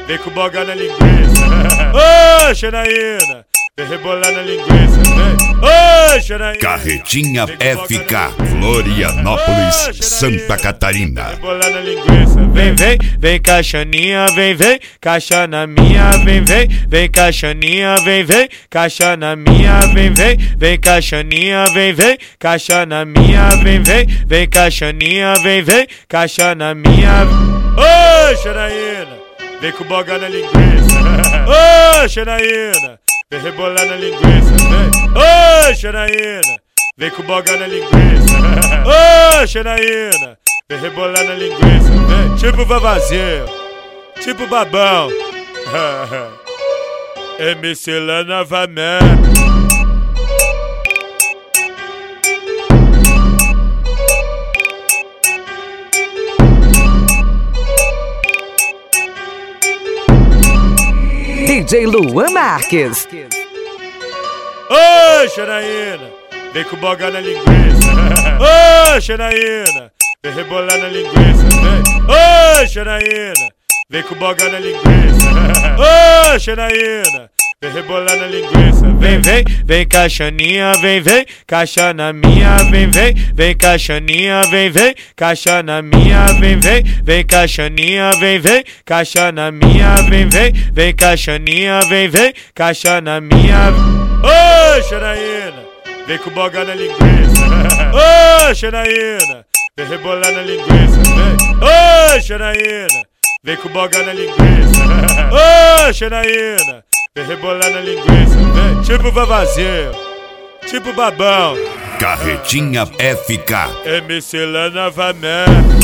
vem com boga na linguiça. Ô, Janaína, vem rebolar na linguiça, vem. Ô, Janaína. Carretinha FK, Florianópolis, Santa Catarina. Rebolar na linguiça, vem, vem, vem caixaninha, vem, vem, caixa na minha, vem, vem, vem caixaninha, vem, vem, caixa na minha, vem, vem, vem caixaninha, vem, vem, caixa na minha, vem, vem, vem caixaninha, vem, vem, caixa na minha. Ô, Janaína, vem com boga na linguiça. Ô, Janaína, vem rebolar na linguiça, vem. Ô, Janaína, vem com boga na linguiça. Ô, Janaína, vem rebolar na linguiça, vem. Tipo vavazinho, tipo babão. MC lá novamente. DJ Luan Marques. Ô, Janaína, vem com boga na linguiça. Ô, Janaína, vem rebolar na linguiça, vem. Ô, Janaína, vem com boga na linguiça. Ô, Janaína, vem rebolar na linguiça, vem, vem, vem caixaninha, vem, vem, caixa na minha, vem, vem, vem caixaninha, vem, vem, caixa na minha, vem, vem, vem caixaninha, vem, vem, caixa na minha, vem, vem, vem caixaninha, vem, vem, caixa na minha. Ô, Janaína, vem com boga na linguiça. Ô, Janaína, vem rebolar na linguiça, vem. Ô, Janaína, vem com boga na linguiça. Ô, Janaína, vem rebolar na linguiça, vem. Tipo vavazinho, tipo babão. Carretinha FK. MC lá novamente.